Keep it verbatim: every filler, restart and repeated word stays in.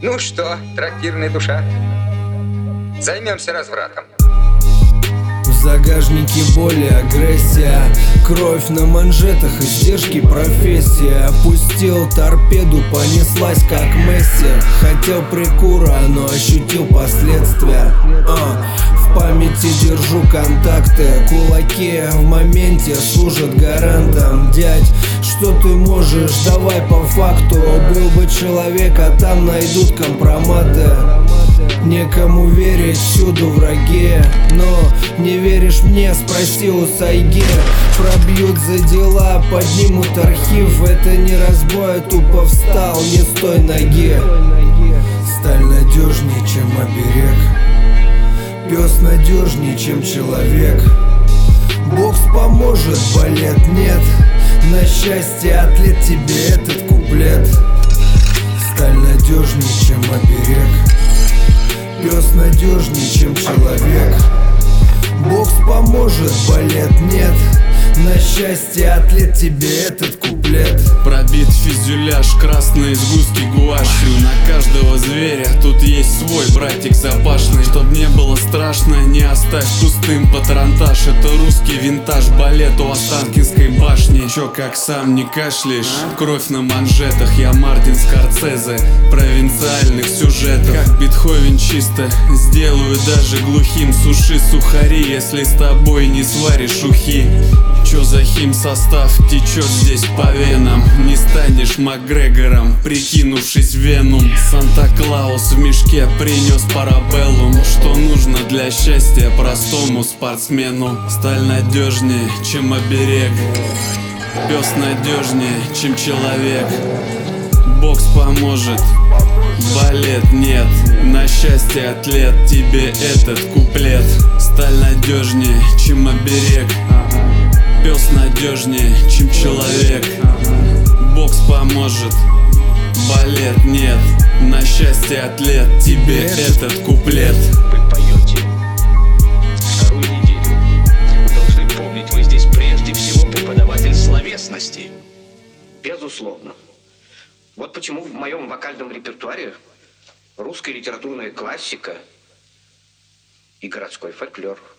Ну что, трактирная душа, займемся развратом. В загажнике боли агрессия, кровь на манжетах, издержки профессия. Опустил торпеду, понеслась как Месси. Хотел прикура, но ощутил последствия. а, В памяти держу контакты, кулаки в моменте служат гарантом. Дядь, что ты можешь, давай по факту. Был бы человек, а там найдут компроматы. Некому верить, всюду враги. Но не веришь мне, спроси у Сайги. Пробьют за дела, поднимут архив. Это не разбой, а тупо встал, не с той ноги. Сталь надежнее, чем оберег. Пес надежнее, чем человек. Бокс поможет, балет нет. На счастье, атлет, тебе этот куплет. Сталь надежнее, чем оберег. Пес надежнее, чем человек. Бокс поможет, балет нет. На счастье, атлет, тебе этот куплет. Пробит фюзеляж, красные сгустки гуашью. На каждого зверя тут есть свой братик запашный. Чтоб не было страшно, не оставь пустым патронтаж. Это русский винтаж, балет у Останкинской башни. Чё, как сам не кашляешь? Кровь на манжетах, я Мартин Скорсезе. Провинциальных сюжетов, как Бетховен чисто сделаю даже глухим. Суши сухари, если с тобой не сваришь ухи. Чё за хим состав течет здесь по венам? Не станешь Макгрегором, прикинувшись Веном. Санта-Клаус в мешке принес парабеллум. Что нужно для счастья простому спортсмену? Сталь надежнее, чем оберег. Пес надежнее, чем человек. Бокс поможет, балет нет. На счастье, атлет, тебе этот куплет. Сталь надежнее, чем оберег. Пес надежнее, чем человек. Бокс поможет, балет нет. На счастье, атлет, тебе этот куплет. Вы поете вторую неделю. Вы должны помнить, вы здесь прежде всего преподаватель словесности. Безусловно. Вот почему в моем вокальном репертуаре русская литературная классика и городской фольклор.